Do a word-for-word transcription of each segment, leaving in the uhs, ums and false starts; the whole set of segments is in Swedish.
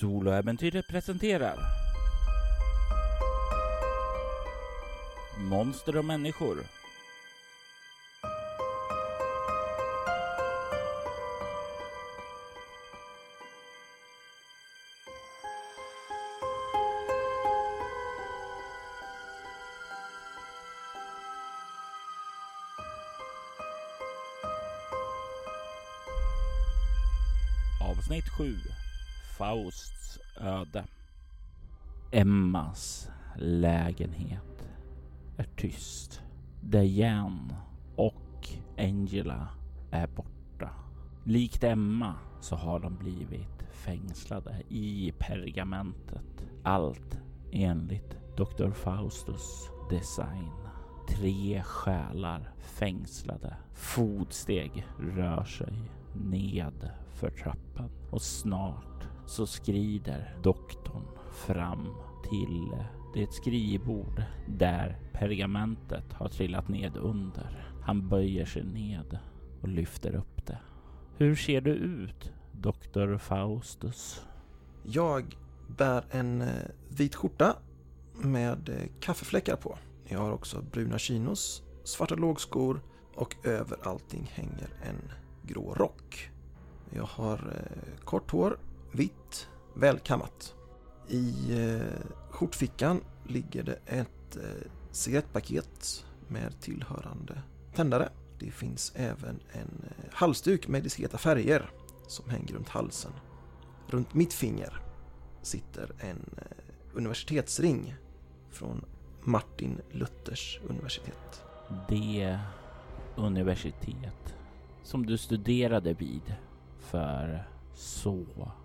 Soloäventyret presenterar Monster och människor. Avsnitt sju. Fausts öde. Emmas lägenhet är tyst. Diane och Angela är borta. Likt Emma så har de blivit fängslade i pergamentet. Allt enligt doktor Faustus design. Tre själar fängslade. Fotsteg rör sig ned för trappan och snart så skrider doktorn fram till det skrivbord där pergamentet har trillat ned under. Han böjer sig ned och lyfter upp det. Hur ser du ut, doktor Faustus? Jag bär en vit skjorta med kaffefläckar på. Jag har också bruna chinos, svarta lågskor och över allting hänger en grå rock. Jag har eh, kort hår, vitt, välkammat. I eh, skjortfickan ligger det ett eh, cigarettpaket med tillhörande tändare. Det finns även en eh, halsduk med diskreta färger som hänger runt halsen. Runt mitt finger sitter en eh, universitetsring från Martin Luthers universitet. Det universitet som du studerade vid för så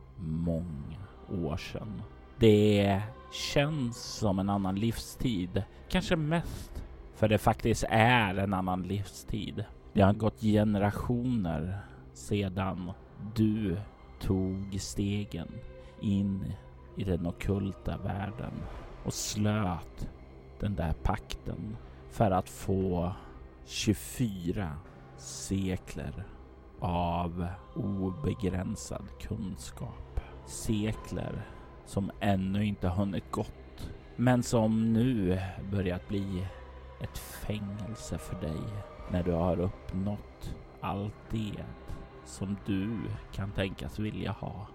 många år sedan. Det känns som en annan livstid. Kanske mest för det faktiskt är en annan livstid. Det har gått generationer sedan du tog stegen in i den ockulta världen och slöt den där pakten för att få tjugofyra sekler av obegränsad kunskap. Sekler som ännu inte hunnit gått, men som nu börjat bli ett fängelse för dig när du har uppnått allt det som du kan tänkas vilja ha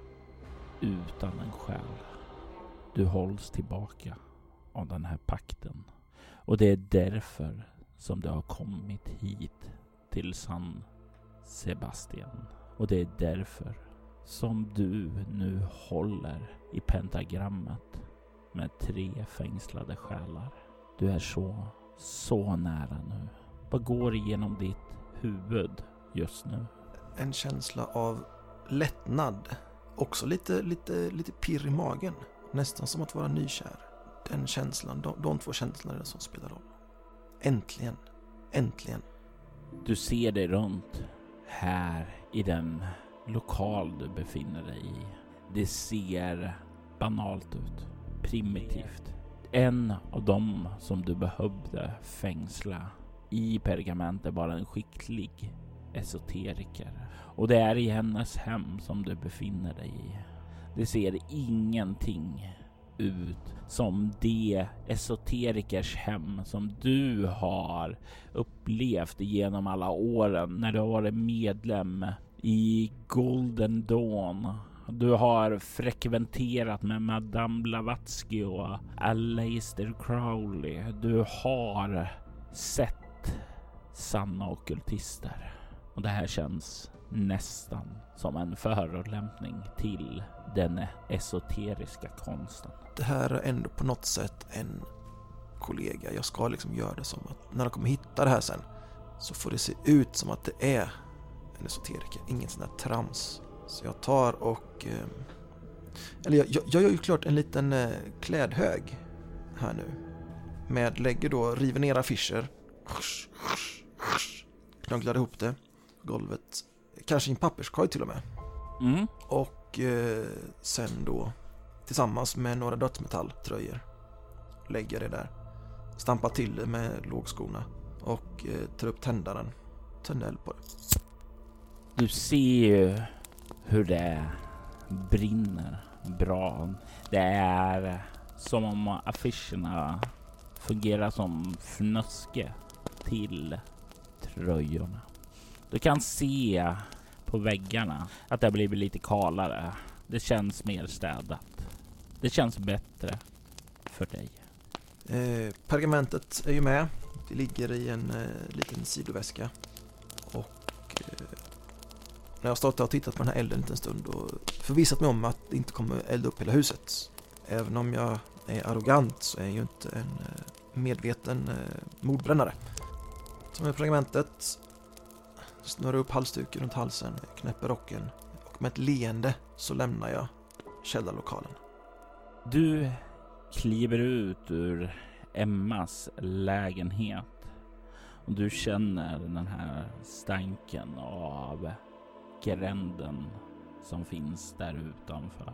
utan en själ. Du hålls tillbaka av den här pakten, och det är därför som du har kommit hit till San Sebastian. Och det är därför som du nu håller i pentagrammet med tre fängslade själar. Du är så, så nära nu. Vad går igenom ditt huvud just nu? En känsla av lättnad. Också lite, lite, lite pirr i magen. Nästan som att vara nykär. Den känslan, de, de två känslorna är det som spelar roll. Äntligen, äntligen. Du ser dig runt här i den lokal du befinner dig i. Det ser banalt ut, primitivt. En av dem som du behövde fängsla i pergamentet var en skicklig esoteriker. Och det är i hennes hem som du befinner dig i. Det ser ingenting ut som det esoterikers hem som du har upplevt genom alla åren när du har varit medlem i Golden Dawn. Du har frekventerat med Madame Blavatsky och Aleister Crowley. Du har sett sanna ockultister. Och det här känns nästan som en förolämpning till den esoteriska konsten. Det här är ändå på något sätt en kollega. Jag ska liksom göra det som att när de kommer hitta det här sen så får det se ut som att det är en esoteriker. Ingen sån där trams. Så jag tar och... Eh, eller jag, jag, jag gör ju klart en liten eh, klädhög här nu. Med lägger då, river ner affischer. Knugglar ihop det. Golvet. Kanske i en papperskorg till och med. Mm. Och eh, sen då tillsammans med några dödsmetalltröjor lägger det där. Stampar till det med lågskorna. Och eh, tar upp tändaren. Tänder eld på det. Du ser ju hur det brinner bra. Det är som om affischerna fungerar som fnöske till tröjorna. Du kan se på väggarna att det har blivit lite kalare. Det känns mer städat. Det känns bättre för dig. Eh, pergamentet är ju med. Det ligger i en eh, liten sidoväska. Och eh, när jag stått och tittat på den här elden en liten stund och förvissat mig om att det inte kommer elda upp hela huset. Även om jag är arrogant så är jag ju inte en eh, medveten eh, mordbrännare. Så med pergamentet snurrar upp halsduken runt halsen, knäpper rocken och med ett leende så lämnar jag källarlokalen. Du kliver ut ur Emmas lägenhet och du känner den här stanken av gränden som finns där utanför.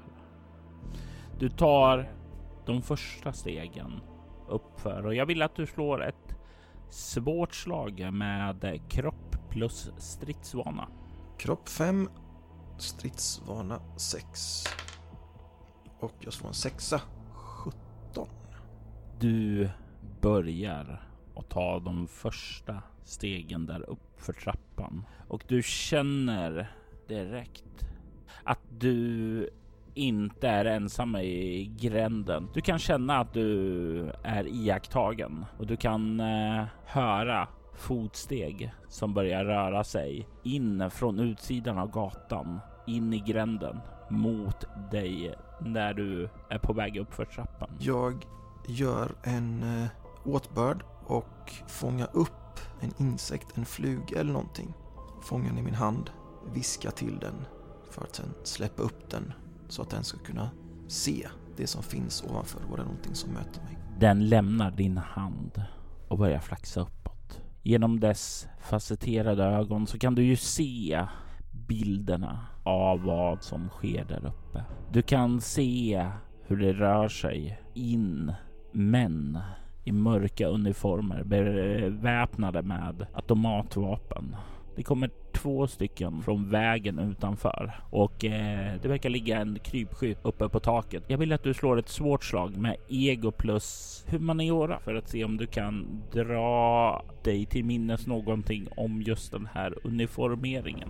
Du tar de första stegen uppför och jag vill att du slår ett svårt slag med kropp plus stridsvana. Kropp fem, stridsvana sex. Och jag slår en sexa, sjutton. Du börjar att ta de första stegen där upp för trappan. Och du känner direkt att du inte är ensam i gränden. Du kan känna att du är iakttagen. Och du kan eh, höra fotsteg som börjar röra sig in från utsidan av gatan. In i gränden mot dig när du är på väg upp för trappan. Jag gör en eh, åtbörd och fångar upp en insekt, en fluga eller någonting. Fångar den i min hand, viskar till den för att sen släppa upp den så att den ska kunna se det som finns ovanför och det är någonting som möter mig. Den lämnar din hand och börjar flaxa uppåt. Genom dess facetterade ögon så kan du ju se bilderna av vad som sker där uppe. Du kan se hur det rör sig in män i mörka uniformer beväpnade med automatvapen. Det kommer två stycken från vägen utanför och eh, det verkar ligga en krypskytt uppe på taket. Jag vill att du slår ett svårt slag med ego plus humaniora för att se om du kan dra dig till minnes någonting om just den här uniformeringen.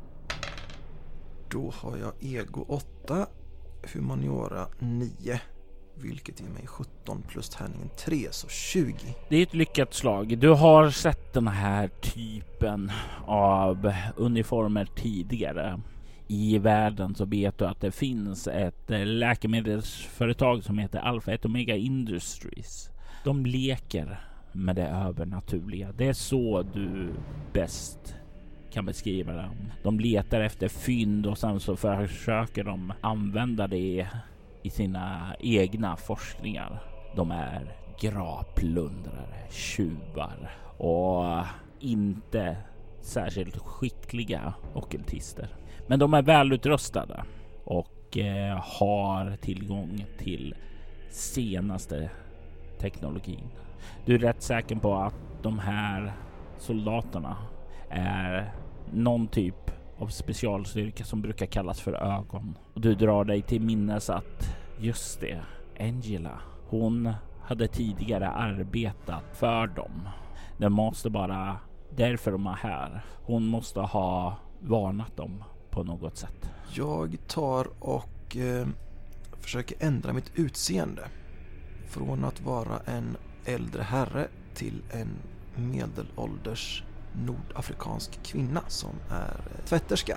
Då har jag ego åtta, humaniora nio, vilket ger mig sjutton plus tärningen tre, så tjugo. Det är ett lyckat slag. Du har sett den här typen av uniformer tidigare. I världen så vet du att det finns ett läkemedelsföretag som heter Alpha ett Omega Industries. De leker med det övernaturliga. Det är så du bäst kan beskriva det. De letar efter fynd och sen så försöker de använda det i sina egna forskningar. De är gravplundrare, tjuvar och inte särskilt skickliga ockultister. Men de är välutrustade och eh, har tillgång till senaste teknologin. Du är rätt säker på att de här soldaterna är någon typ av specialstyrka som brukar kallas för ögon. Och du drar dig till minnes att just det, Angela, hon hade tidigare arbetat för dem. Det måste bara därför de är här. Hon måste ha varnat dem på något sätt. Jag tar och eh, försöker ändra mitt utseende. Från att vara en äldre herre till en medelålders nordafrikansk kvinna som är tvätterska.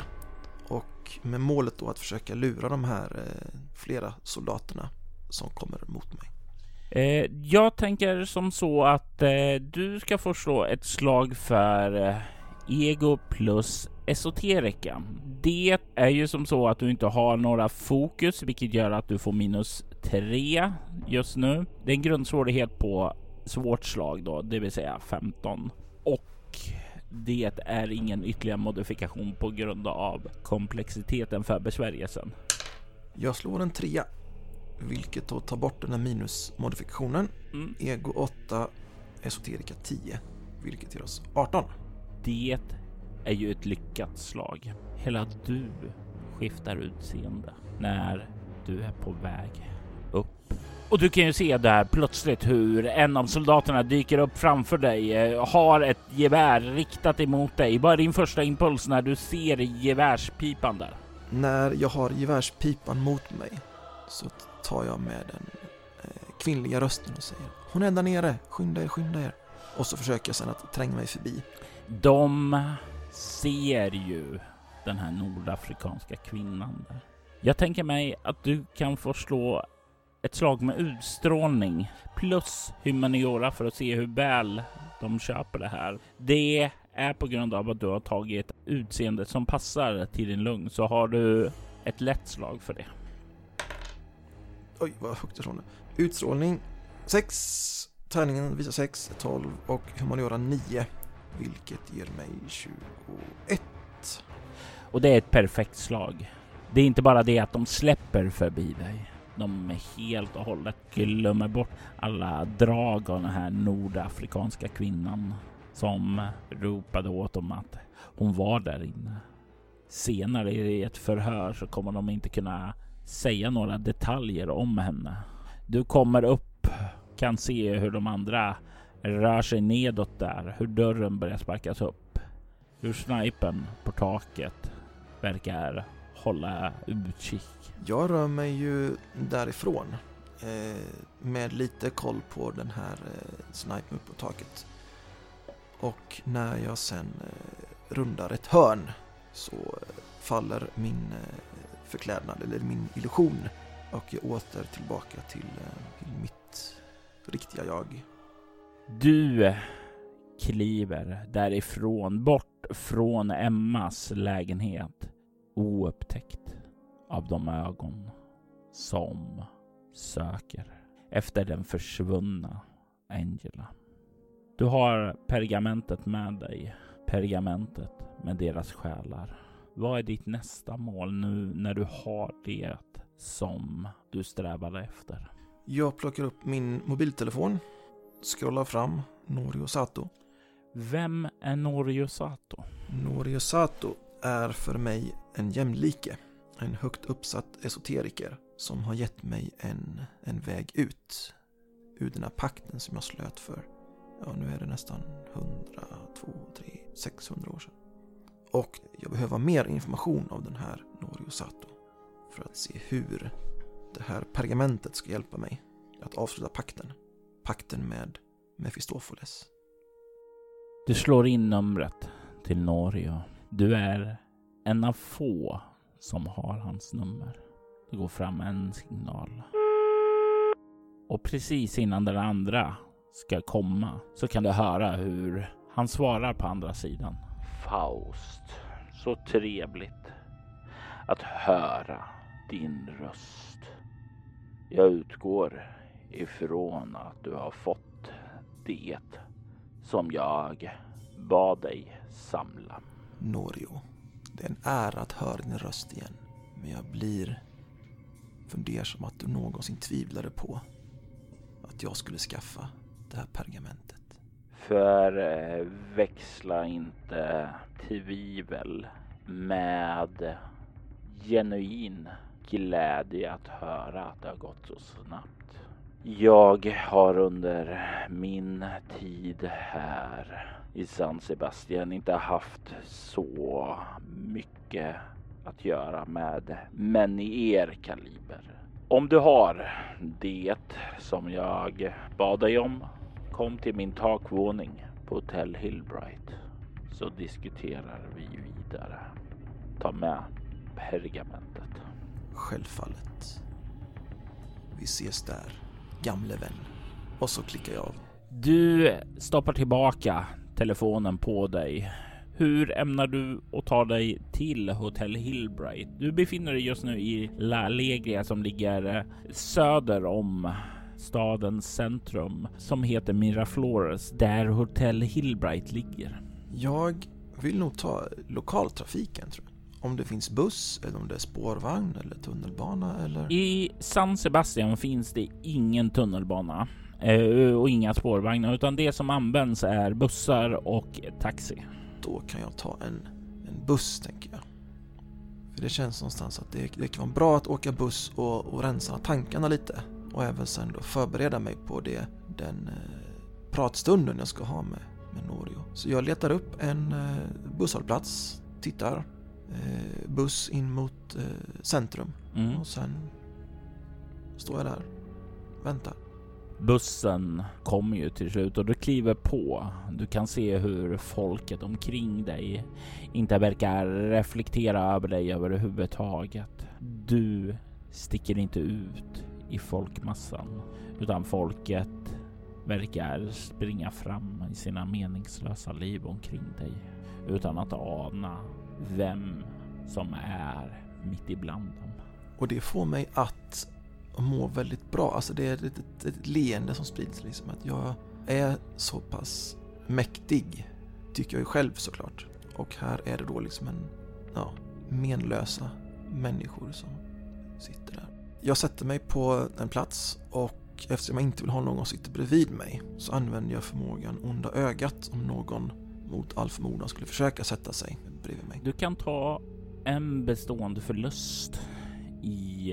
Och med målet då att försöka lura de här eh, flera soldaterna som kommer mot mig. Eh, jag tänker som så att eh, du ska få slå ett slag för eh, ego plus esoterika. Det är ju som så att du inte har några fokus, vilket gör att du får minus tre just nu. Det är en grundsvårighet på svårt slag då, det vill säga femton. Och det är ingen ytterligare modifikation på grund av komplexiteten för besvärjelsen. Jag slår en trea, vilket då tar bort den här minusmodifikationen. Mm. Ego åtta, esoterika tio, vilket ger oss arton. Det är ju ett lyckat slag. Hela du skiftar utseende när Du är på väg upp. Och du kan ju se där plötsligt hur en av soldaterna dyker upp framför dig, har ett gevär riktat emot dig. Vad är din första impuls när du ser gevärspipan där? När jag har gevärspipan mot mig så tar jag med den eh, kvinnliga rösten och säger: hon är där nere, skynda er, skynda er. Och så försöker jag sedan att tränga mig förbi. De ser ju den här nordafrikanska kvinnan där. Jag tänker mig att du kan få slå ett slag med utstrålning plus humaniora för att se hur väl de köper det här. Det är på grund av att du har tagit ett utseende som passar till din lugn, så har du ett lätt slag för det. Oj, vad högt ifrån det. Utstrålning sex, tärningen visar sex, tolv och humaniora nio, vilket ger mig tjugoett. Och det är ett perfekt slag. Det är inte bara det att de släpper förbi dig. De är helt och hållet glömmer bort alla drag av den här nordafrikanska kvinnan som ropade åt dem att hon var där inne. Senare i ett förhör så kommer de inte kunna säga några detaljer om henne. Du kommer upp, kan se hur de andra rör sig nedåt där, hur dörren börjar sparkas upp, hur snipern på taket verkar hålla utkik. Jag rör mig ju därifrån eh, med lite koll på den här eh, snipern på taket. Och när jag sen eh, rundar ett hörn så eh, faller min eh, förklädnad eller min illusion och jag åter tillbaka till, eh, till mitt riktiga jag. Du kliver därifrån, bort från Emmas lägenhet, oupptäckt av de ögon som söker efter den försvunna Angela. Du har pergamentet med dig, pergamentet med deras själar. Vad är ditt nästa mål nu när du har det som du strävade efter? Jag plockar upp min mobiltelefon, scrollar fram Norio Sato. Vem är Norio Sato? Norio Sato är för mig en jämlike, en högt uppsatt esoteriker som har gett mig en, en väg ut ur den här pakten som jag slöt för, ja nu är det nästan hundra, två, tre, sexhundra år sedan. Och jag behöver mer information av den här Norio Sato för att se hur det här pergamentet ska hjälpa mig att avsluta pakten. Pakten med Mephistopheles. Du slår in numret till Norio. Du är en av få som har hans nummer. Det går fram en signal. Och precis innan den andra ska komma så kan du höra hur han svarar på andra sidan. Faust, så trevligt att höra din röst. Jag utgår ifrån att du har fått det som jag bad dig samla. Norio, det är en ära att höra din röst igen. Men jag blir fundersam att du någonsin tvivlade på att jag skulle skaffa det här pergamentet. Förväxla inte tvivel med genuin glädje att höra att det har gått så snabbt. Jag har under min tid här i San Sebastian inte haft så mycket att göra med män i er kaliber. Om du har det som jag bad dig om, kom till min takvåning på Hotell Hillbright så diskuterar vi vidare. Ta med pergamentet. Självfallet. Vi ses där, gamle vän. Och så klickar jag av. Du stoppar tillbaka telefonen på dig. Hur ämnar du att ta dig till Hotell Hillbright? Du befinner dig just nu i La Alegria som ligger söder om stadens centrum som heter Miraflores, där Hotell Hillbright ligger. Jag vill nog ta lokaltrafiken, tror jag. Om det finns buss eller om det är spårvagn eller tunnelbana eller... I San Sebastian finns det ingen tunnelbana eh, och inga spårvagnar, utan det som används är bussar och taxi. Då kan jag ta en, en buss, tänker jag. För det känns någonstans att det, det kan vara bra att åka buss och, och rensa tankarna lite. Och även sen då förbereda mig på det, den eh, pratstunden jag ska ha med, med Norio. Så jag letar upp en eh, busshållplats, tittar, eh, buss in mot eh, centrum. Mm. Och sen står jag där, väntar. Bussen kommer ju till slut och du kliver på. Du kan se hur folket omkring dig inte verkar reflektera över dig överhuvudtaget. Du sticker inte ut i folkmassan, utan folket verkar springa fram i sina meningslösa liv omkring dig utan att ana vem som är mitt ibland dem. Och det får mig att må väldigt bra. Alltså det är ett, ett, ett leende som sprids liksom, att jag är så pass mäktig, tycker jag ju själv såklart. Och här är det då liksom en, ja, menlösa människor som sitter där. Jag sätter mig på en plats och eftersom jag inte vill ha någon som sitter bredvid mig så använder jag förmågan onda ögat om någon mot all förmodan skulle försöka sätta sig bredvid mig. Du kan ta en bestående förlust i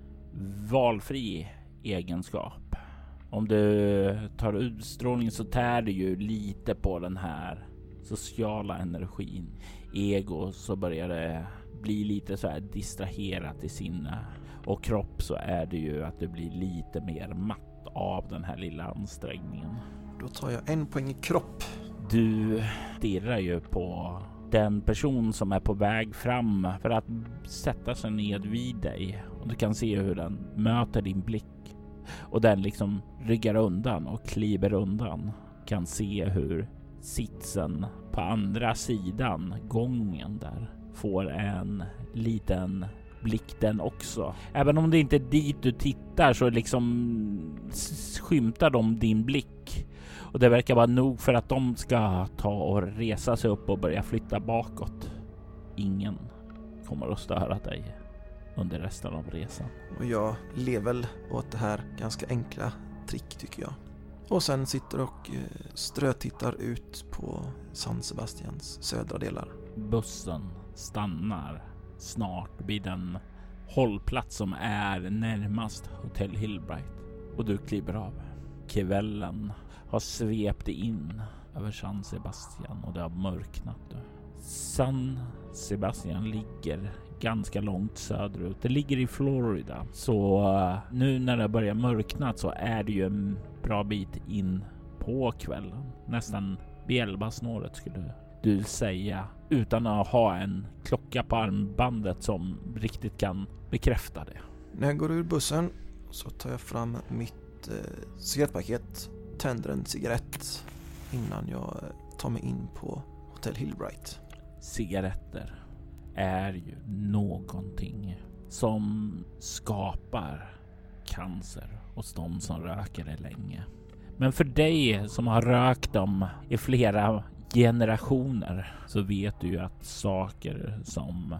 valfri egenskap. Om du tar utstrålning så tär det ju lite på den här sociala energin. Ego så börjar det bli lite så här distraherat i sinne. Och kropp så är det ju att det blir lite mer matt av den här lilla ansträngningen. Då tar jag en poäng i kropp. Du stirrar ju på den person som är på väg fram för att sätta sig ned vid dig. Och du kan se hur den möter din blick. Och den liksom ryggar undan och kliver undan. Kan se hur sitsen på andra sidan gången där får en liten blick den också. Även om det inte är dit du tittar så liksom skymtar de din blick. Och det verkar vara nog för att de ska ta och resa sig upp och börja flytta bakåt. Ingen kommer att störa dig under resten av resan. Och jag lever väl åt det här ganska enkla trick tycker jag. Och sen sitter och strötittar ut på San Sebastians södra delar. Bussen stannar snart vid den hållplats som är närmast Hotel Hillbright. Och du kliver av. Kvällen har svept in över San Sebastian och det har mörknat. San Sebastian ligger ganska långt söderut. Det ligger i Florida. Så nu när det börjar mörkna så är det ju en bra bit in på kvällen. Nästan vid elva-snåret skulle du säga. Utan att ha en klocka på armbandet som riktigt kan bekräfta det. När jag går ur bussen så tar jag fram mitt eh, cigarettpaket. Tänder en cigarett innan jag tar mig in på Hotel Hillbright. Cigaretter är ju någonting som skapar cancer hos de som röker det länge. Men för dig som har rökt dem i flera generationer så vet du ju att saker som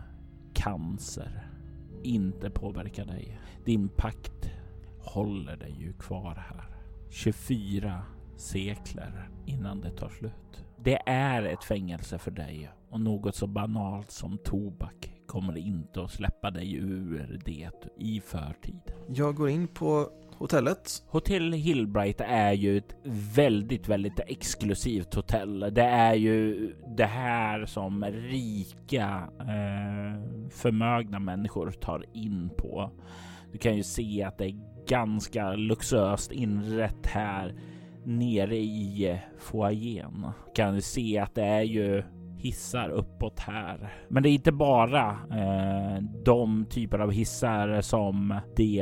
cancer inte påverkar dig. Din pakt håller dig ju kvar här. tjugofyra sekler innan det tar slut. Det är ett fängelse för dig och något så banalt som tobak kommer inte att släppa dig ur det i förtid. Jag går in på hotellet. Hotel Hillbright är ju ett väldigt, väldigt exklusivt hotell. Det är ju det här som rika, eh, förmögna människor tar in på. Du kan ju se att det är ganska luxuöst inrätt här nere i foajén. Kan du se att det är ju hissar uppåt här. Men det är inte bara eh, de typer av hissar som det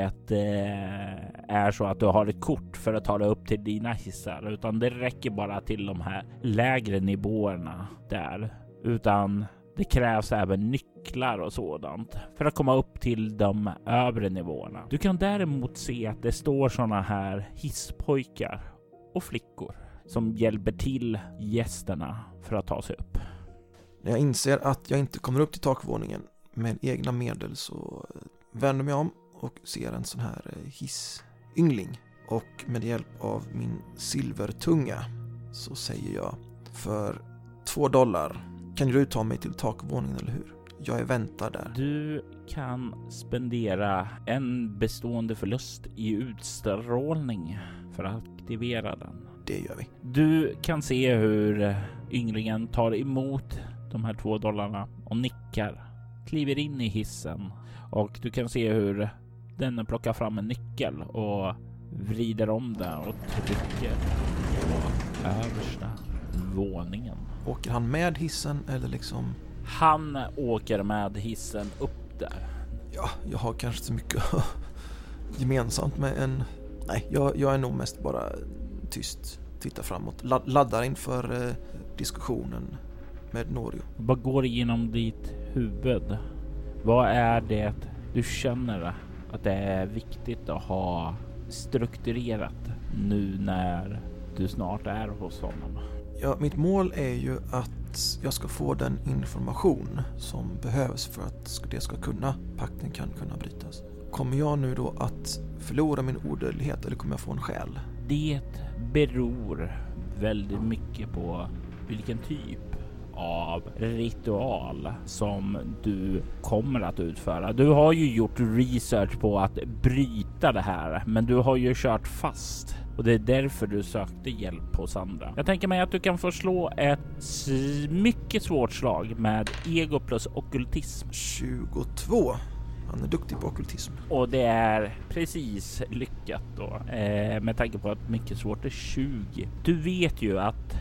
eh, är så att du har ett kort för att ta dig upp till dina hissar. Utan det räcker bara till de här lägre nivåerna där. Utan det krävs även nycklar och sådant för att komma upp till de övre nivåerna. Du kan däremot se att det står såna här hisspojkar och flickor som hjälper till gästerna för att ta sig upp. När jag inser att jag inte kommer upp till takvåningen med egna medel så vänder mig om och ser en sån här hissyngling. Och med hjälp av min silvertunga så säger jag: för två dollar kan du ta mig till takvåningen, eller hur? jag är väntar där. Du kan spendera en bestående förlust i utstrålning för att aktivera den. Det gör vi. Du kan se hur ynglingen tar emot de här två dollarna och nickar. Kliver in i hissen och du kan se hur den plockar fram en nyckel och vrider om den och trycker på översta våningen. Åker han med hissen eller liksom? Han åker med hissen upp där. Ja, jag har kanske så mycket gemensamt med en... Nej, jag, jag är nog mest bara tyst. Tittar framåt. Laddar inför eh, diskussionen med Norio. Vad går igenom ditt huvud? Vad är det du känner att det är viktigt att ha strukturerat nu när du snart är hos honom? Ja, mitt mål är ju att jag ska få den information som behövs för att det ska kunna, pakten kan kunna brytas. Kommer jag nu då att förlora min odödlighet eller kommer jag få en själ? Det beror väldigt mycket på vilken typ av ritual som du kommer att utföra. Du har ju gjort research på att bryta det här, men du har ju kört fast och det är därför du sökte hjälp hos andra. Jag tänker mig att du kan få slå ett mycket svårt slag med ego plus ockultism. tjugotvå. Han är duktig på ockultism. Och det är precis lyckat då. Eh, med tanke på att mycket svårt är tjugo. Du vet ju att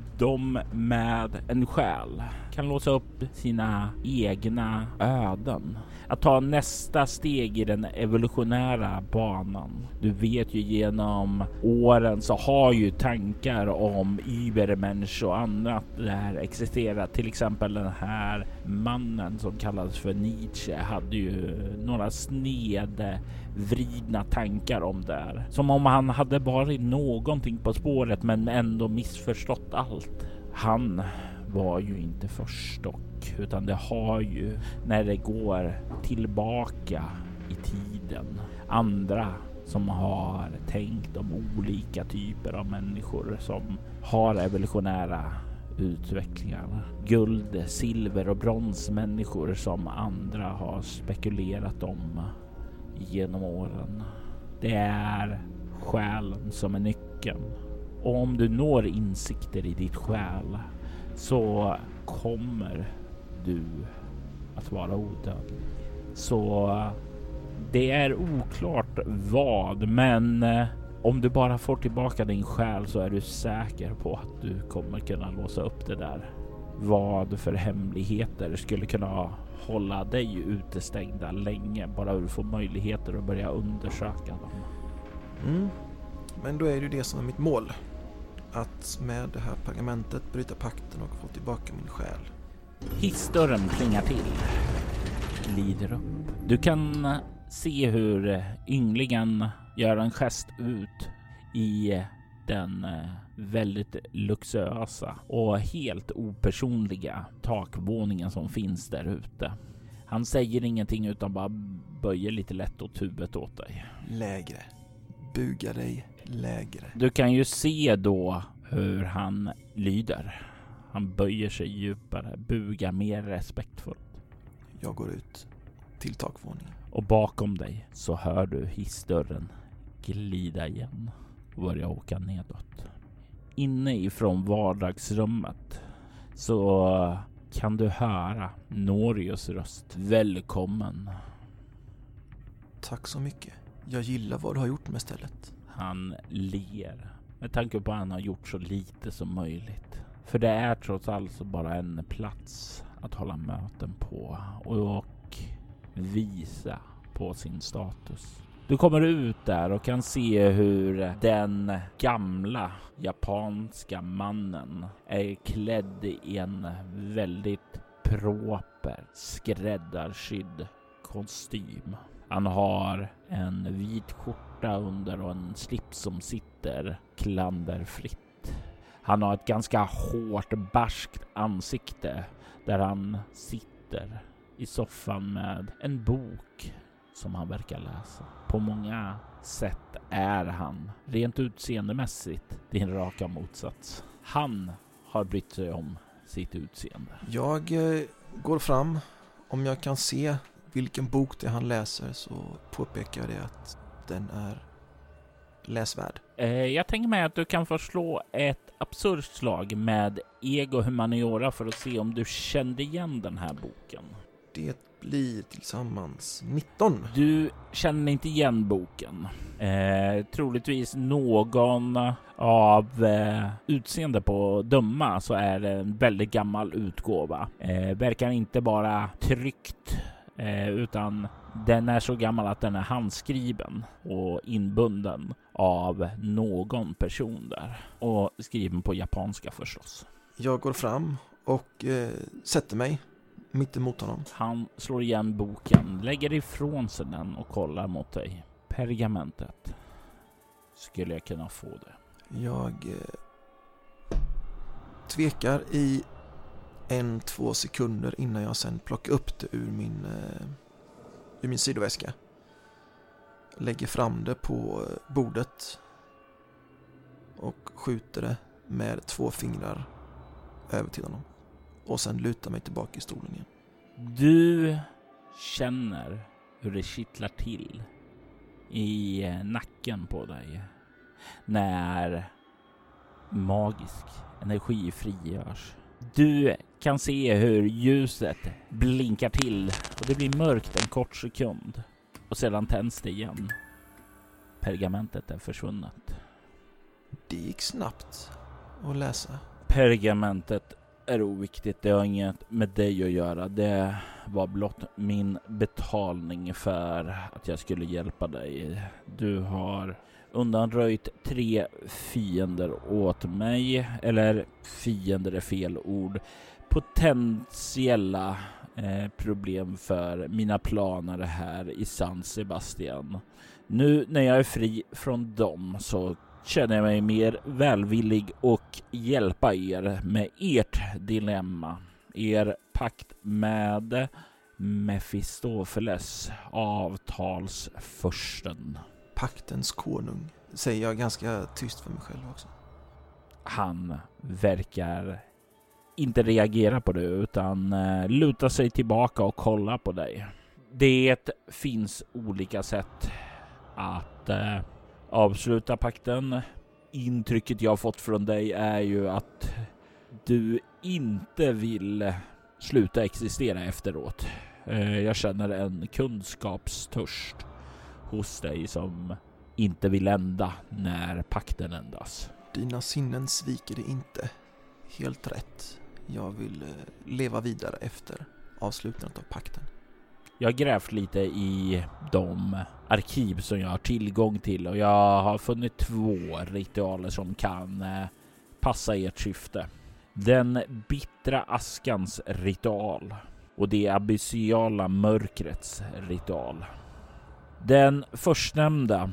de med en själ kan låsa upp sina egna öden. Att ta nästa steg i den evolutionära banan. Du vet ju genom åren så har ju tankar om Übermensch och annat där existerat. Till exempel den här mannen som kallades för Nietzsche hade ju några snedvridna tankar om det här. Som om han hade varit någonting på spåret men ändå missförstått allt. Han var ju inte först dock, utan det har ju när det går tillbaka i tiden andra som har tänkt om olika typer av människor som har evolutionära utvecklingar. Guld, silver och bronsmänniskor som andra har spekulerat om genom åren. Det är själen som är nyckeln. Och om du når insikter i ditt själ så kommer du att vara odödlig. Så det är oklart vad, men om du bara får tillbaka din själ så är du säker på att du kommer kunna låsa upp det där. Vad för hemligheter skulle kunna hålla dig utestängda länge bara du får möjligheter att börja undersöka dem. Mm. Men då är det ju det som är mitt mål. Att med det här pergamentet bryta pakten och få tillbaka min själ. Hissdörren plingar till. Glider upp. Du kan se hur ynglingen gör en gest ut i den väldigt luxuösa och helt opersonliga takvåningen som finns där ute. Han säger ingenting utan bara böjer lite lätt åt huvudet åt dig. Lägre. Buga dig lägre. Du kan ju se då hur han lyder. Han böjer sig djupare, bugar mer respektfullt. Jag går ut till takvåningen. Och bakom dig så hör du hissdörren glida igen och börja åka nedåt. Inne ifrån vardagsrummet så kan du höra Norios röst. Välkommen. Tack så mycket. Jag gillar vad du har gjort med stället. Han ler med tanke på att han har gjort så lite som möjligt. För det är trots allt bara en plats att hålla möten på och visa på sin status. Du kommer ut där och kan se hur den gamla japanska mannen är klädd i en väldigt proper skräddarsydd kostym. Han har en vit skjorta under och en slips som sitter klanderfritt. Han har ett ganska hårt barskt ansikte där han sitter i soffan med en bok som han verkar läsa. På många sätt är han rent utseendemässigt din raka motsats. Han har brytt sig om sitt utseende. Jag eh, går fram Om jag kan se vilken bok det han läser så påpekar jag det att den är läsvärd. Eh, jag tänker mig att du kan få slå ett absurt slag med ego humaniora för att se om du kände igen den här boken. Det blir tillsammans nitton. Du känner inte igen boken. Eh, troligtvis någon av eh, utseende på döma så är det en väldigt gammal utgåva. Eh, verkar inte bara tryckt eh, utan den är så gammal att den är handskriven och inbunden av någon person där. Och skriven på japanska förstås. Jag går fram och eh, sätter mig mitt emot honom. Han slår igen boken, lägger ifrån sig den och kollar mot dig. Pergamentet. Skulle jag kunna få det? Jag eh, tvekar i en, två sekunder innan jag sen plockar upp det ur min, eh, ur min sidoväska. Lägger fram det på bordet och skjuter det med två fingrar över till honom. Och sen lutar mig tillbaka i stolen igen. Du känner hur det kittlar till i nacken på dig när magisk energi frigörs. Du kan se hur ljuset blinkar till och det blir mörkt en kort sekund. Och sedan tänds det igen. Pergamentet är försvunnet. Det gick snabbt att läsa. Pergamentet är oviktigt. Det har inget med dig att göra. Det var blott min betalning för att jag skulle hjälpa dig. Du har undanröjt tre fiender åt mig. Eller fiender är fel ord. Potentiella eh, problem för mina planer här i San Sebastian. Nu när jag är fri från dem så känner jag mig mer välvillig och hjälpa er med ert dilemma. Er pakt med Mefistofeles, avtalsförsten. Paktens konung, säger jag ganska tyst för mig själv också. Han verkar inte reagera på det utan uh, luta sig tillbaka och kolla på dig. Det finns olika sätt att uh, avsluta pakten. Intrycket jag har fått från dig är ju att du inte vill sluta existera efteråt. Uh, jag känner en kunskapstörst hos dig som inte vill ända när pakten ändas. Dina sinnen sviker det inte. Helt rätt. Jag vill leva vidare efter avslutandet av pakten. Jag har grävt lite i de arkiv som jag har tillgång till och jag har funnit två ritualer som kan passa ert syfte. Den bittra askans ritual och det abyssala mörkrets ritual. Den förstnämnda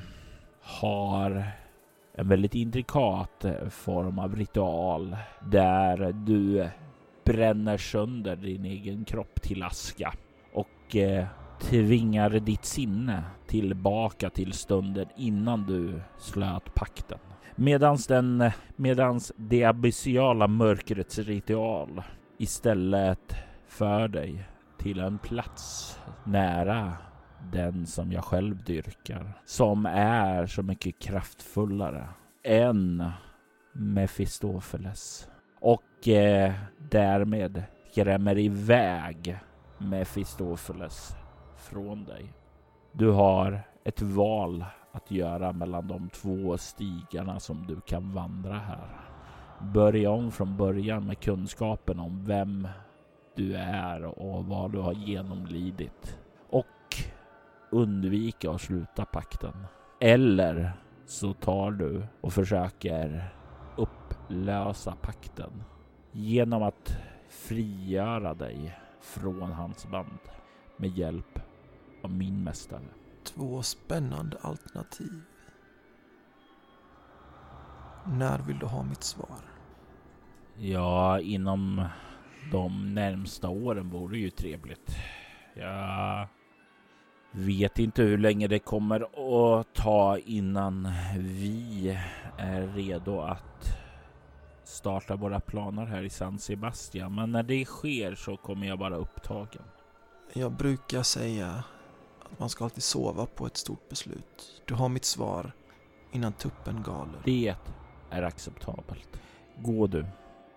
har en väldigt intrikat form av ritual där du bränner sönder din egen kropp till aska och eh, tvingar ditt sinne tillbaka till stunden innan du slöt pakten. Medans den medans det abyssala mörkrets ritual istället för dig till en plats nära den som jag själv dyrkar, som är så mycket kraftfullare än Mefistofeles och eh, därmed skrämmer iväg Mefistofeles från dig. Du har ett val att göra mellan de två stigarna som du kan vandra här. Börja om från början med kunskapen om vem du är och vad du har genomlidit och undvika att sluta pakten. Eller så tar du och försöker upplösa pakten genom att frigöra dig från hans band med hjälp av min mästare. Två spännande alternativ. När vill du ha mitt svar? Ja, inom de närmsta åren vore ju trevligt. Jag vet inte hur länge det kommer att ta innan vi är redo att starta våra planer här i San Sebastian. Men när det sker så kommer jag vara upptagen. Jag brukar säga att man ska alltid sova på ett stort beslut. Du har mitt svar innan tuppen galer. Det är acceptabelt. Gå du.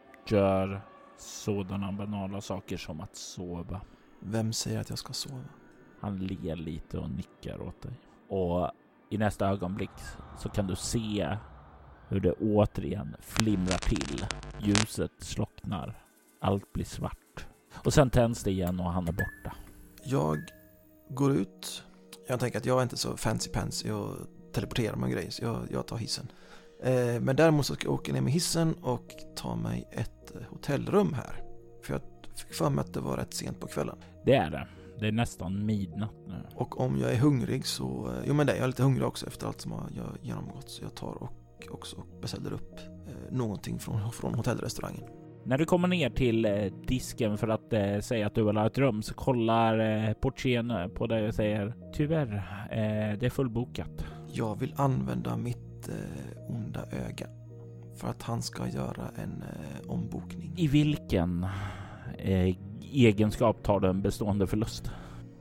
Gör sådana banala saker som att sova. Vem säger att jag ska sova? Han ler lite och nickar åt dig. Och i nästa ögonblick så kan du se hur det återigen flimrar till. Ljuset slocknar. Allt blir svart. Och sen tänds det igen och han är borta. Jag går ut. Jag tänker att jag är inte så fancy-pansy och teleporterar mig och grejer, så jag, jag tar hissen. Eh, men däremot så ska jag åka ner med hissen och ta mig ett hotellrum här. För jag fick för mig att det var rätt sent på kvällen. Det är det. Det är nästan midnatt nu. Och om jag är hungrig så... Jo men det, jag är lite hungrig också efter allt som jag har genomgått. Så jag tar och också beställer upp eh, någonting från, från hotellrestaurangen. När du kommer ner till eh, disken för att eh, säga att du vill ha ett rum så kollar eh, portieren på dig och säger tyvärr, eh, det är fullbokat. Jag vill använda mitt eh, onda öga för att han ska göra en eh, ombokning. I vilken eh, egenskap tar du en bestående förlust?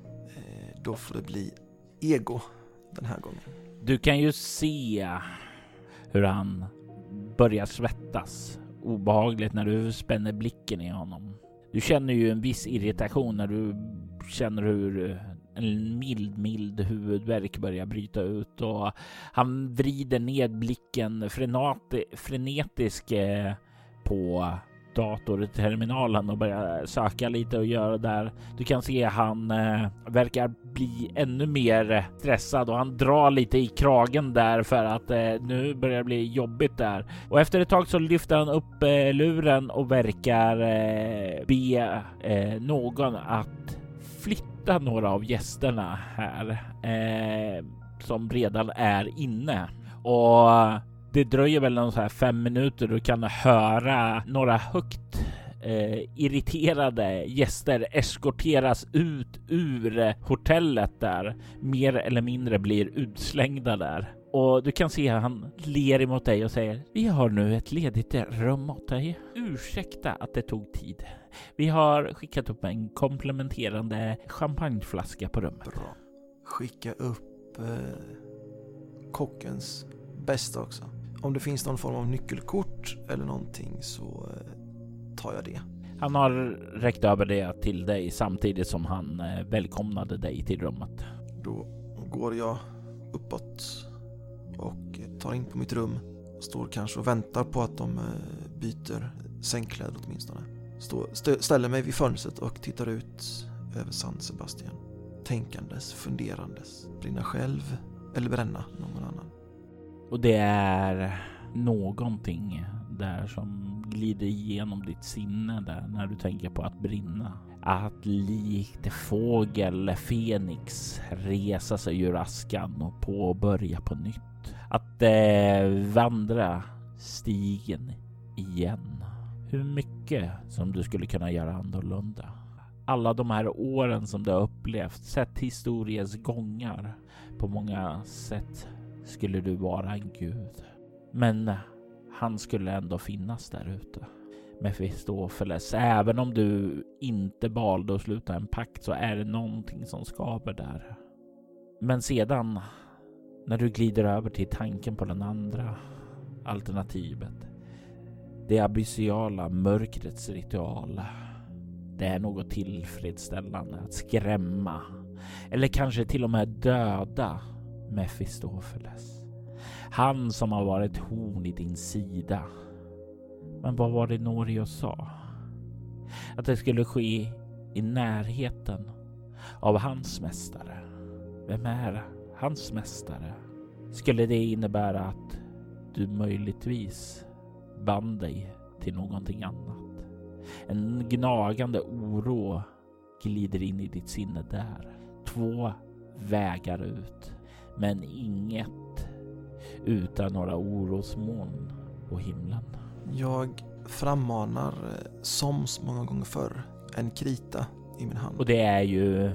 Eh, då får det bli ego den här gången. Du kan ju se hur han börjar svettas. Obehagligt när du spänner blicken i honom. Du känner ju en viss irritation när du känner hur en mild, mild huvudvärk börjar bryta ut och han vrider ned blicken frenati- frenetisk eh, på datorterminalen och börjar söka lite och göra där. Du kan se han eh, verkar bli ännu mer stressad och han drar lite i kragen där för att eh, nu börjar det bli jobbigt där. Och efter ett tag så lyfter han upp eh, luren och verkar eh, be eh, någon att flytta några av gästerna här eh, som redan är inne. Och det dröjer väl någon så här fem minuter. Du kan höra några högt eh, irriterade gäster eskorteras ut ur hotellet där. Mer eller mindre blir utslängda där. Och du kan se att han ler emot dig och säger: vi har nu ett ledigt rum åt dig. Ursäkta att det tog tid. Vi har skickat upp en komplementerande champagneflaska på rummet. Bra. Skicka upp eh, kockens bästa också. Om det finns någon form av nyckelkort eller någonting så eh, tar jag det. Han har räckt över det till dig samtidigt som han eh, välkomnade dig till rummet. Då går jag uppåt och tar in på mitt rum. Står kanske och väntar på att de eh, byter sängkläder åtminstone. Står, st- ställer mig vid fönstret och tittar ut över San Sebastian. Tänkandes, funderandes. Brinna själv eller bränna någon annan. Och det är någonting där som glider igenom ditt sinne där när du tänker på att brinna. Att likt fågel Fenix resa sig ur askan och påbörja på nytt. Att eh, vandra stigen igen. Hur mycket som du skulle kunna göra annorlunda. Alla de här åren som du har upplevt, sett historiens gångar. På många sätt skulle du vara en gud. Men han skulle ändå finnas där ute. Mefistofeles, även om du inte valde att sluta en pakt så är det någonting som skaver där. Men sedan, när du glider över till tanken på den andra alternativet, det abyssiala mörkrets ritual, det är något tillfredsställande att skrämma eller kanske till och med döda Mefistofeles. Han som har varit horn i din sida. Men vad var det Norios sa? Att det skulle ske i närheten av hans mästare. Vem är hans mästare? Skulle det innebära att du möjligtvis band dig till någonting annat? En gnagande oro glider in i ditt sinne där. Två vägar ut, men inget utan några orosmoln på himlen. Jag frammanar som så många gånger förr en krita i min hand. Och det är ju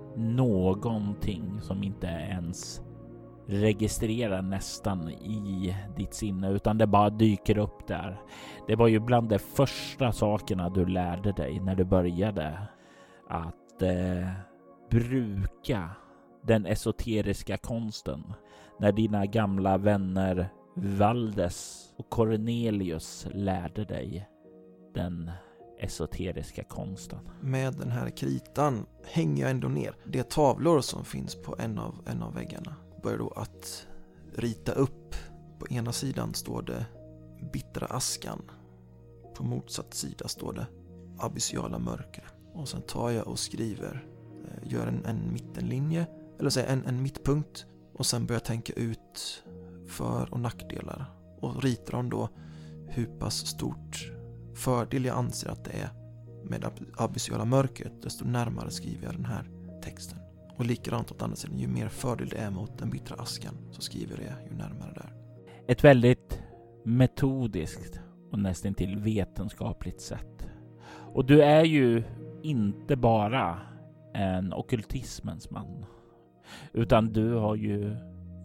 någonting som inte ens registrerar nästan i ditt sinne utan det bara dyker upp där. Det var ju bland de första sakerna du lärde dig när du började att eh, bruka den esoteriska konsten när dina gamla vänner Valdes och Cornelius lärde dig den esoteriska konsten? Med den här kritan hänger jag ändå ner de tavlor som finns på en av, en av väggarna. Börjar då att rita upp. På ena sidan står det bittra askan. På motsatt sida står det abyssiala mörker. Och sen tar jag och skriver, gör en, en mittenlinje, eller säga en, en mittpunkt. Och sen börjar jag tänka ut för- och nackdelar. Och ritar dem då hur pass stort fördel jag anser att det är med abyssiala mörkret, desto närmare skriver jag den här texten. Och likadant åt andra sidan, ju mer fördel det är mot den bittra askan, så skriver jag ju närmare där. Ett väldigt metodiskt och nästan till vetenskapligt sätt. Och du är ju inte bara en ockultismens man, utan du har ju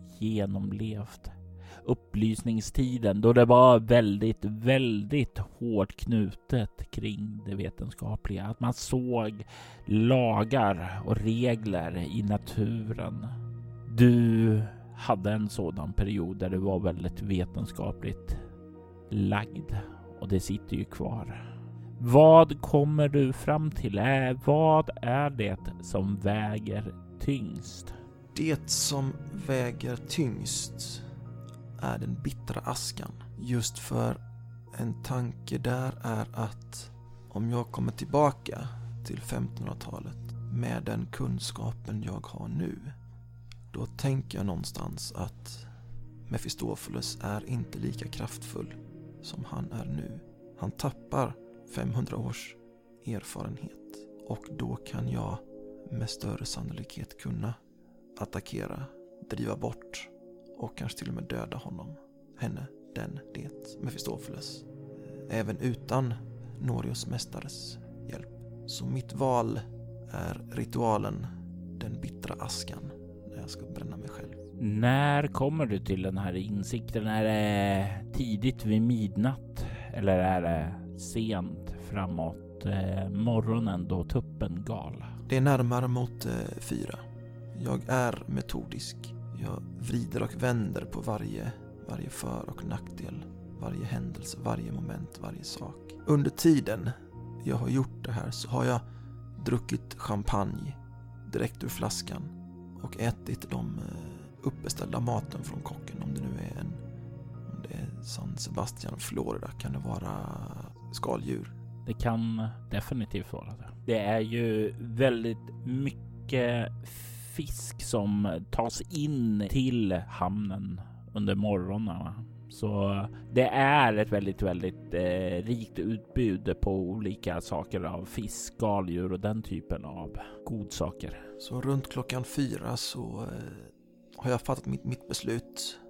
genomlevt upplysningstiden då det var väldigt, väldigt hårt knutet kring det vetenskapliga. Att man såg lagar och regler i naturen. Du hade en sådan period där du var väldigt vetenskapligt lagd, och det sitter ju kvar. Vad kommer du fram till? Äh, vad är det som väger tyngst? Det som väger tyngst är den bittra askan. Just för en tanke där är att om jag kommer tillbaka till femtonhundratalet med den kunskapen jag har nu, då tänker jag någonstans att Mefistofeles är inte lika kraftfull som han är nu. Han tappar femhundra års erfarenhet, och då kan jag med större sannolikhet kunna attackera, driva bort och kanske till och med döda honom, henne, den, det, Mefistofeles, även utan Norios mästares hjälp. Så mitt val är ritualen, den bittra askan, när jag ska bränna mig själv. När kommer du till den här insikten? Är det tidigt vid midnatt eller är det sent framåt eh, morgonen då tuppen gal? Det är närmare mot eh, fyra. Jag är metodisk. Jag vrider och vänder på varje, varje för- och nackdel, varje händelse, varje moment, varje sak. Under tiden jag har gjort det här så har jag druckit champagne direkt ur flaskan och ätit de uppbeställda maten från kocken. Om det nu är en, om det är San Sebastian, Florida, kan det vara skaldjur. Det kan definitivt vara det. Det är ju väldigt mycket fisk som tas in till hamnen under morgnarna. Så det är ett väldigt, väldigt eh, rikt utbud på olika saker av fisk, skaldjur och den typen av godsaker. Så runt klockan fyra så eh, har jag fattat mitt, mitt beslut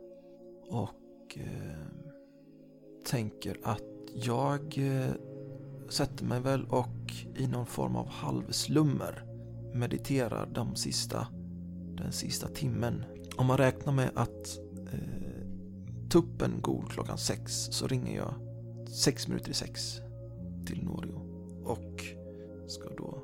och eh, tänker att jag eh, sätter mig väl och i någon form av halvslummer mediterar de sista, den sista timmen. Om man räknar med att eh, tuppen går klockan sex, så ringer jag sex minuter i sex till Norio och ska då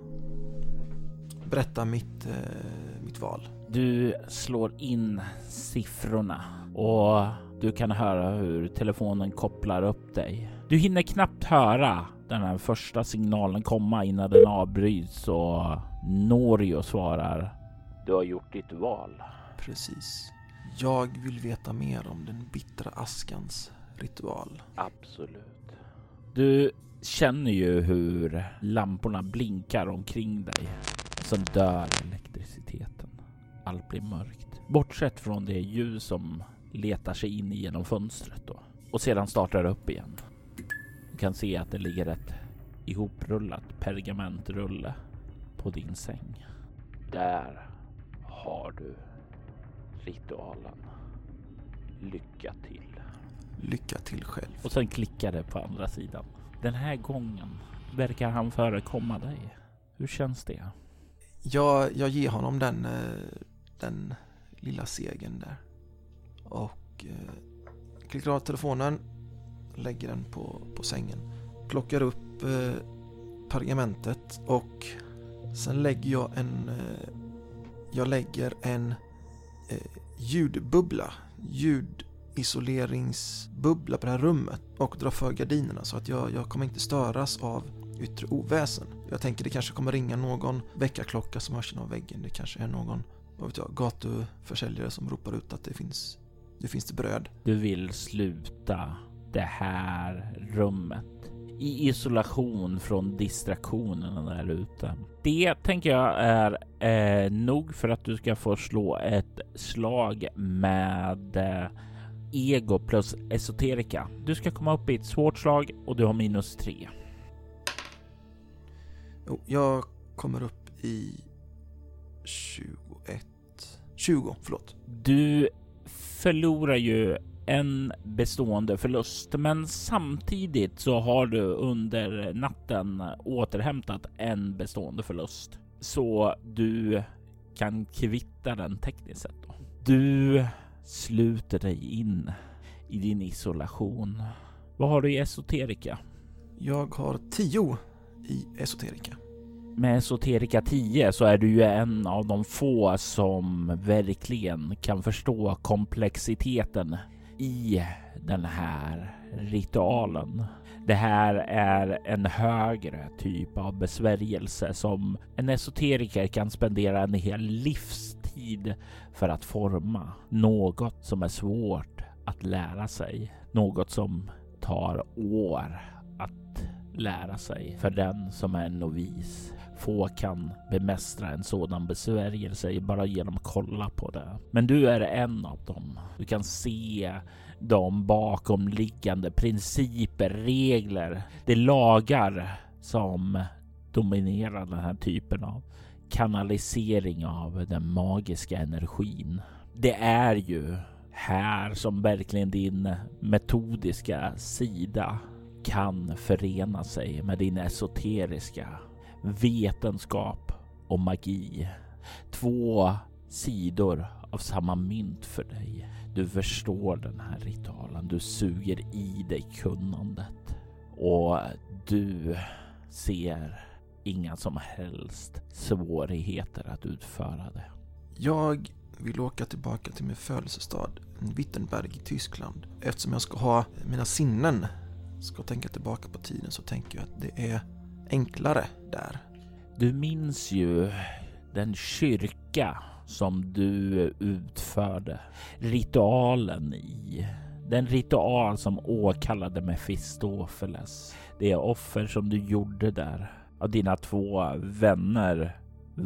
berätta mitt, eh, mitt val. Du slår in siffrorna och du kan höra hur telefonen kopplar upp dig. Du hinner knappt höra den här första signalen komma innan den avbryts och Norio svarar: du har gjort ditt val. Precis. Jag vill veta mer om den bittra askans ritual. Absolut. Du känner ju hur lamporna blinkar omkring dig. Sen dör elektriciteten. Allt blir mörkt. Bortsett från det ljus som letar sig in genom fönstret då. Och sedan startar upp igen. Du kan se att det ligger ett ihoprullat pergamentrulle på din säng. Där har du ritualen. Lycka till. Lycka till själv. Och sen klickar det på andra sidan. Den här gången verkar han förekomma dig. Hur känns det? Jag, jag ger honom den, den lilla segern där. Och eh, klickar av telefonen, lägger den på, på sängen. Plockar upp eh, pergamentet och sen lägger jag en, eh, jag lägger en eh, ljudbubbla, ljudisoleringsbubbla på det här rummet och drar för gardinerna så att jag, jag kommer inte störas av yttre oväsen. Jag tänker det kanske kommer ringa någon väckarklocka som hörs av väggen. Det kanske är någon, vad vet jag, gatuförsäljare som ropar ut att det finns, det finns det bröd. Du vill sluta det här rummet i isolation från distraktionerna där ute. Det tänker jag är eh, nog för att du ska få slå ett slag med eh, ego plus esoterika. Du ska komma upp i ett svårt slag och du har minus tre. Jo, jag kommer upp i tjugoett. tjugo, förlåt. Du förlorar ju en bestående förlust, men samtidigt så har du under natten återhämtat en bestående förlust. Så du kan kvitta den tekniskt sett då. Du sluter dig in i din isolation. Vad har du i esoterika? Jag har tio i esoterika. Med esoterika tio så är du ju en av de få som verkligen kan förstå komplexiteten i den här ritualen. Det här är en högre typ av besvärjelse som en esoteriker kan spendera en hel livstid för att forma. Något som är svårt att lära sig. Något som tar år att lära sig för den som är en novis. Få kan bemästra en sådan besvärjelse bara genom att kolla på det. Men du är en av dem. Du kan se de bakomliggande principer, regler, de lagar som dominerar den här typen av kanalisering av den magiska energin. Det är ju här som verkligen din metodiska sida kan förena sig med din esoteriska vetenskap och magi. Två sidor av samma mynt för dig. Du förstår den här ritualen. Du suger i dig kunnandet. Och du ser inga som helst svårigheter att utföra det. Jag vill åka tillbaka till min födelsestad, Wittenberg i Tyskland. Eftersom jag ska ha mina sinnen, ska tänka tillbaka på tiden, så tänker jag att det är enklare där. Du minns ju den kyrka som du utförde ritualen i. Den ritual som åkallade Mefistofeles. Det offer som du gjorde där av dina två vänner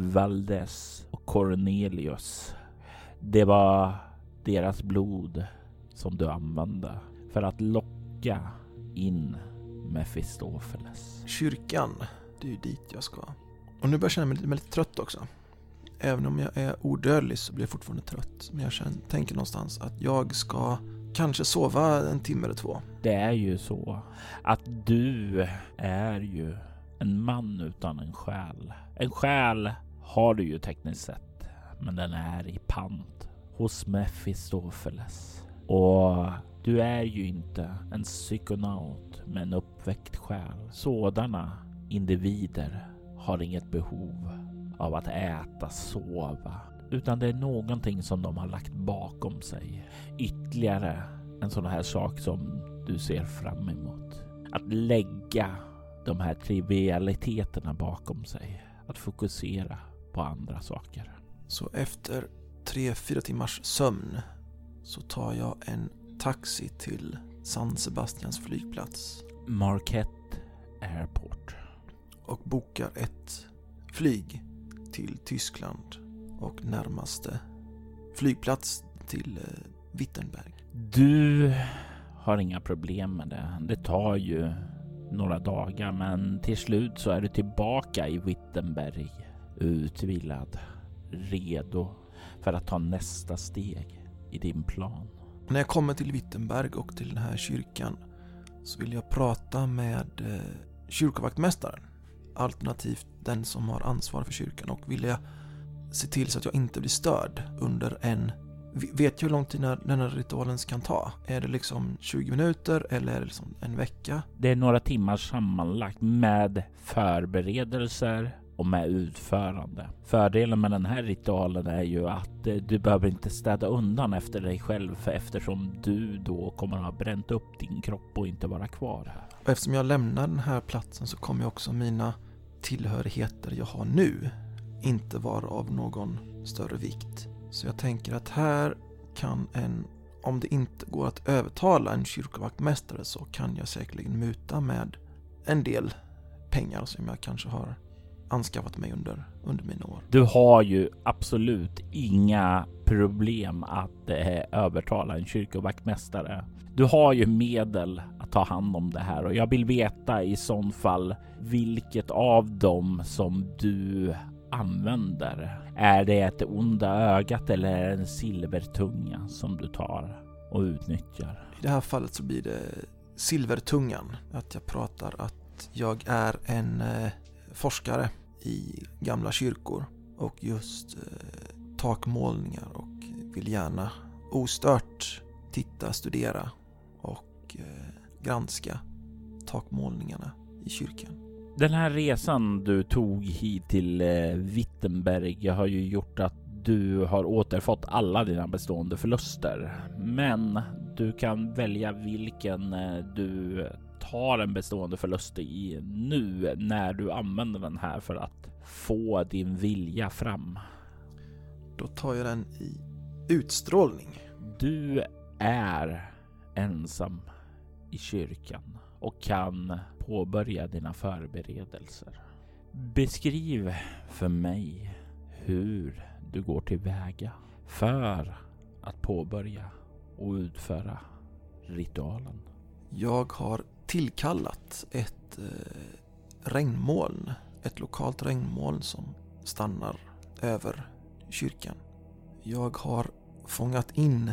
Valdes och Cornelius. Det var deras blod som du använde för att locka in Mefistofeles. Kyrkan, det är ju dit jag ska. Och nu börjar jag känna mig lite, lite trött också. Även om jag är odödlig så blir jag fortfarande trött. Men jag känner, tänker någonstans att jag ska kanske sova en timme eller två. Det är ju så att du är ju en man utan en själ. En själ har du ju tekniskt sett, men den är i pant hos Mefistofeles. Och du är ju inte en psykonaut med en uppväckt själ. Sådana individer har inget behov av att äta, sova, utan det är någonting som de har lagt bakom sig. Ytterligare en sån här sak som du ser fram emot. Att lägga de här trivialiteterna bakom sig. Att fokusera på andra saker. Så efter tre, fyra timmars sömn så tar jag en taxi till San Sebastians flygplats. Marquette Airport. Och bokar ett flyg till Tyskland och närmaste flygplats till Wittenberg. Du har inga problem med det. Det tar ju några dagar, men till slut så är du tillbaka i Wittenberg, utvilad, redo för att ta nästa steg i din plan. När jag kommer till Wittenberg och till den här kyrkan så vill jag prata med eh, kyrkovaktmästaren, alternativt den som har ansvar för kyrkan, och vill jag se till så att jag inte blir störd under en... Vet jag hur lång tid den här ritualen kan ta? Är det liksom tjugo minuter eller är det liksom en vecka? Det är några timmar sammanlagt med förberedelser och med utförande. Fördelen med den här ritualen är ju att du behöver inte städa undan efter dig själv, för eftersom du då kommer att ha bränt upp din kropp och inte vara kvar här. Och eftersom jag lämnar den här platsen så kommer också mina tillhörigheter jag har nu inte vara av någon större vikt. Så jag tänker att här kan en, om det inte går att övertala en kyrkovaktmästare, så kan jag säkerligen muta med en del pengar som jag kanske har anskaffat mig under, under mina år. Du har ju absolut inga problem att eh, övertala en kyrkovaktmästare. Du har ju medel att ta hand om det här, och jag vill veta i sån fall vilket av dem som du använder. Är det ett onda ögat eller är det en silvertunga som du tar och utnyttjar? I det här fallet så blir det silvertungan. Att jag pratar att jag är en eh, forskare i gamla kyrkor och just eh, takmålningar, och vill gärna ostört titta, studera och eh, granska takmålningarna i kyrkan. Den här resan du tog hit till eh, Wittenberg har ju gjort att du har återfått alla dina bestående förluster. Men du kan välja vilken eh, du tar en bestående förlust i nu när du använder den här för att få din vilja fram. Då tar jag den i utstrålning. Du är ensam i kyrkan och kan påbörja dina förberedelser. Beskriv för mig hur du går tillväga för att påbörja och utföra ritualen. Jag har tillkallat ett eh, regnmoln, ett lokalt regnmoln som stannar över kyrkan. Jag har fångat in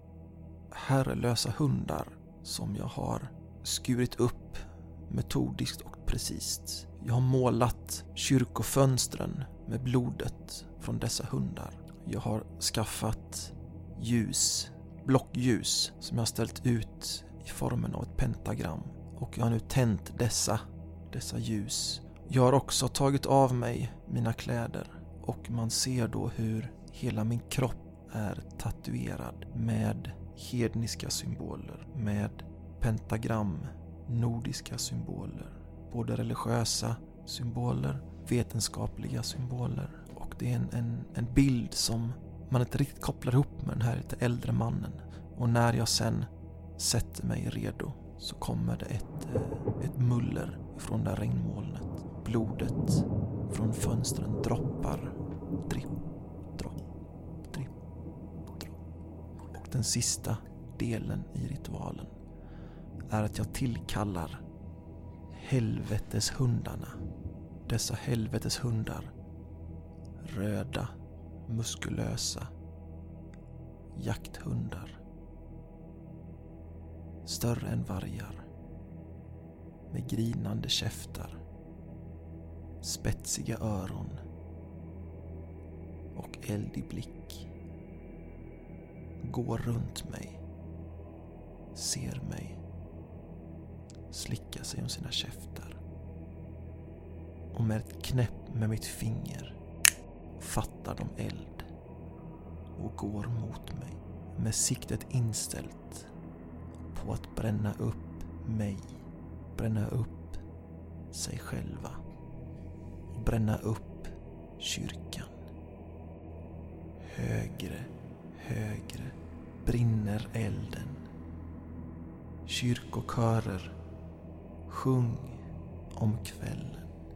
herrelösa hundar som jag har skurit upp metodiskt och precis. Jag har målat kyrkofönstren med blodet från dessa hundar. Jag har skaffat ljus, blockljus som jag har ställt ut i formen av ett pentagram, och jag har nu tänt dessa, dessa ljus. Jag har också tagit av mig mina kläder, och man ser då hur hela min kropp är tatuerad med hedniska symboler, med pentagram, nordiska symboler, både religiösa symboler, vetenskapliga symboler, och det är en, en, en bild som man inte riktigt kopplar ihop med den här lite äldre mannen. Och när jag sen sätter mig redo så kommer det ett, ett muller från det här regnmolnet. Blodet från fönstren droppar, dripp, dropp, dripp, dropp. Och den sista delen i ritualen är att jag tillkallar helveteshundarna. Dessa helveteshundar, röda, muskulösa jakthundar, större än vargar, med grinande käftar, spetsiga öron och eldig blick, går runt mig, ser mig, slickar sig om sina käftar, och med ett knäpp med mitt finger fattar de eld och går mot mig med siktet inställt på att bränna upp mig, bränna upp sig själva och bränna upp kyrkan. Högre, högre brinner elden. Kyrkokörer, sjung om kvällen.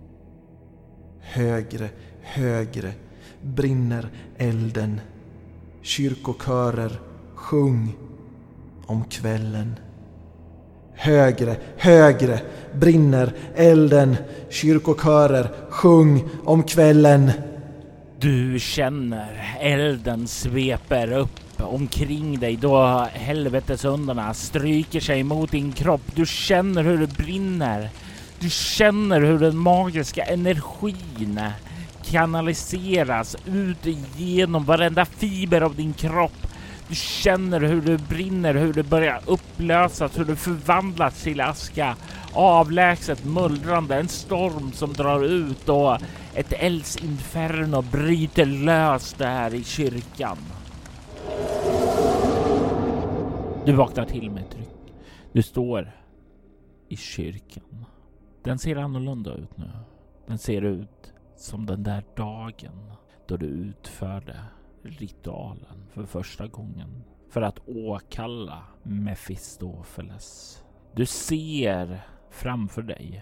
Högre, högre brinner elden. Kyrkokörer, sjung om kvällen. Högre, högre brinner elden. Kyrkokörer, sjung om kvällen. Du känner elden sveper upp omkring dig då helveteshundarna stryker sig mot din kropp. Du känner hur det brinner. Du känner hur den magiska energin kanaliseras ut genom varenda fiber av din kropp. Du känner hur det brinner, hur det börjar upplösas, hur det förvandlas till aska. Avlägset mullrande, en storm som drar ut och ett eldsinferno bryter lös där i kyrkan. Du vaknar till med ett tryck. Du står i kyrkan. Den ser annorlunda ut nu. Den ser ut som den där dagen då du utförde ritualen för första gången för att åkalla Mefistofeles. Du ser framför dig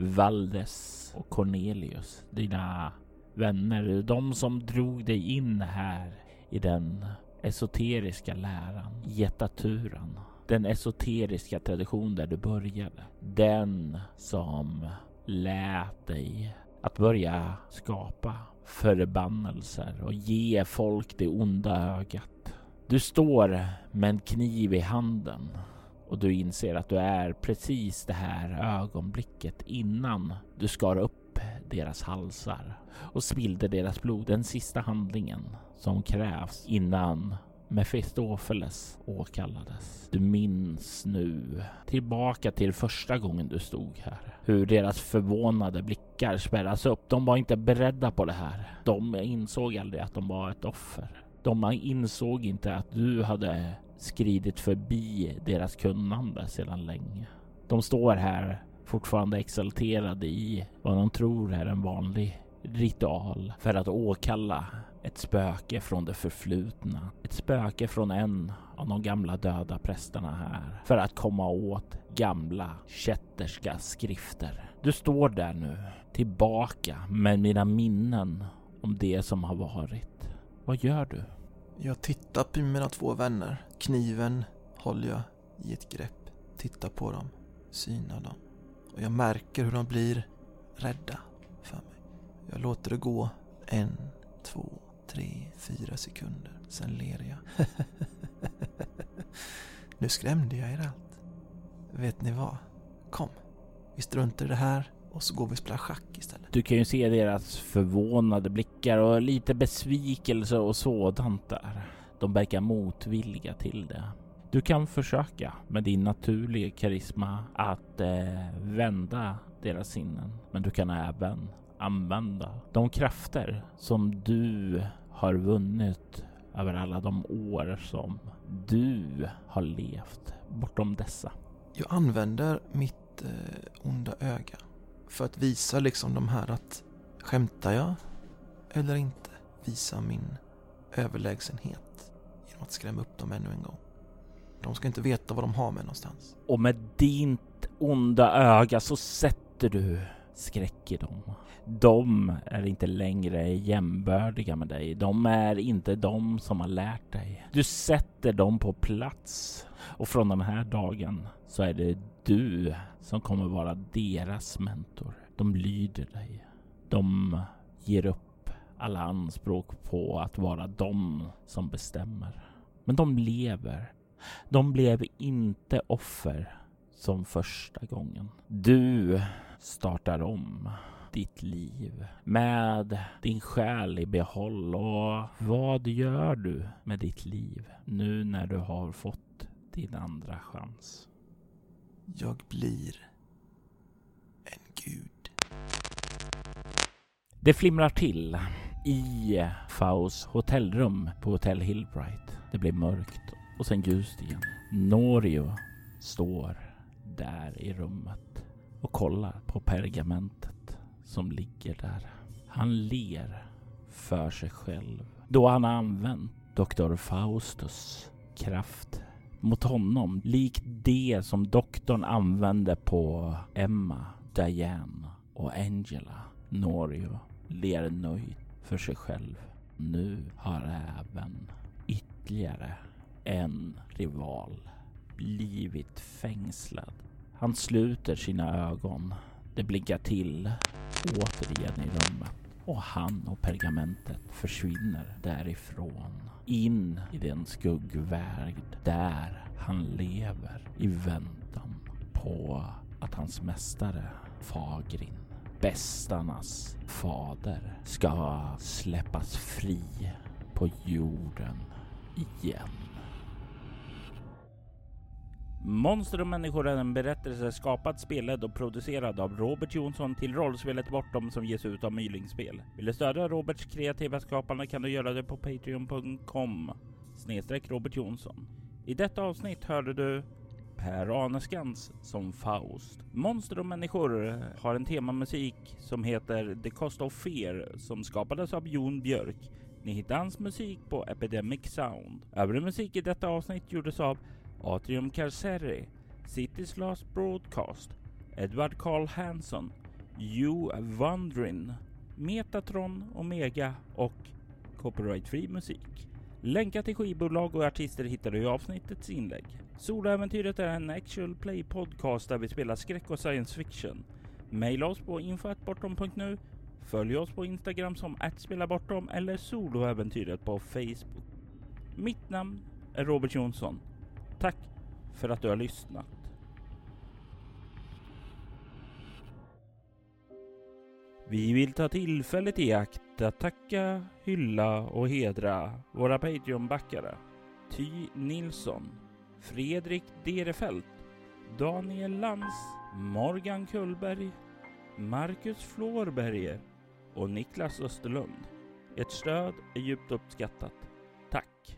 Valdes och Cornelius, dina vänner, de som drog dig in här i den esoteriska läran, getaturan. Den esoteriska tradition där du började. Den som lät dig att börja skapa förbannelser och ge folk det onda ögat. Du står med en kniv i handen och du inser att du är precis det här ögonblicket innan du skar upp deras halsar och spillde deras blod. Den sista handlingen som krävs innan Mefistofeles åkallades. Du minns nu tillbaka till första gången du stod här. Hur deras förvånade blickar spärras upp. De var inte beredda på det här. De insåg aldrig att de var ett offer. De insåg inte att du hade skridit förbi deras kunnande sedan länge. De står här fortfarande exalterade i vad de tror är en vanlig ritual för att åkalla ett spöke från det förflutna. Ett spöke från en av de gamla döda prästerna här. För att komma åt gamla kätterska skrifter. Du står där nu, tillbaka med mina minnen om det som har varit. Vad gör du? Jag tittar på mina två vänner. Kniven håller jag i ett grepp. Tittar på dem, synar dem. Och jag märker hur de blir rädda för mig. Jag låter det gå en, två, tre, fyra sekunder. Sen ler jag. Nu skrämde jag er allt. Vet ni vad? Kom, vi struntar i det här och så går vi och spelar schack istället. Du kan ju se deras förvånade blickar och lite besvikelse och sådant där. De verkar motvilliga till det. Du kan försöka med din naturliga karisma att eh, vända deras sinnen. Men du kan även använda de krafter som du har vunnit över alla de år som du har levt bortom dessa. Jag använder mitt eh, onda öga för att visa liksom de här att skämtar jag eller inte, visa min överlägsenhet genom att skrämma upp dem ännu en gång. De ska inte veta vad de har med någonstans. Och med ditt onda öga så sätter du skräck i dem. De är inte längre jämbördiga med dig. De är inte de som har lärt dig. Du sätter dem på plats. Och från den här dagen så är det du som kommer vara deras mentor. De lyder dig. De ger upp alla anspråk på att vara de som bestämmer. Men de lever. De blev inte offer som första gången. Du startar om ditt liv med din själ i behåll. Och vad gör du med ditt liv nu när du har fått din andra chans? Jag blir en gud. Det flimrar till i Faus hotellrum på Hotell Hillbright. Det blir mörkt och sen ljust igen. Norio står där i rummet och kollar på pergamentet som ligger där. Han ler för sig själv då han har använt doktor Faustus kraft mot honom, likt det som doktorn använde på Emma, Diane och Angela. Norio ler nöjd för sig själv. Nu har även ytterligare en rival blivit fängslad. Han sluter sina ögon. Det blinkar till återigen i rummet. Och han och pergamentet försvinner därifrån. In i den skuggvärld där han lever i väntan på att hans mästare Fagrin, bästarnas fader, ska släppas fri på jorden igen. Monster och människor är en berättelse skapad, spelad och producerad av Robert Jonsson till rollspelet Bortom som ges ut av Mylingspel. Vill du stödja Roberts kreativa skapande kan du göra det på patreon punkt com snedstreck Robert Jonsson. I detta avsnitt hörde du Per Aneskans som Faust. Monster och människor har en temamusik som heter The Cost of Fear som skapades av Jon Björk. Ni hittar hans musik på Epidemic Sound. Övrig musik i detta avsnitt gjordes av Atrium Carceri, City's Last Broadcast, Edward Carl Hanson, You Wandrin, Metatron, Omega och copyright-free musik. Länkar till skivbolag och artister hittar du i avsnittets inlägg. Soloäventyret är en actual play podcast där vi spelar skräck och science fiction. Maila oss på info at bortom punkt nu, följ oss på Instagram som att spela bortom eller Soloäventyret på Facebook. Mitt namn är Robert Jonsson. Tack för att du har lyssnat. Vi vill ta tillfället i akt att tacka, hylla och hedra våra Patreon-backare. Ty Nilsson, Fredrik Derefelt, Daniel Lans, Morgan Kullberg, Marcus Florberger och Niklas Österlund. Ert stöd är djupt uppskattat. Tack!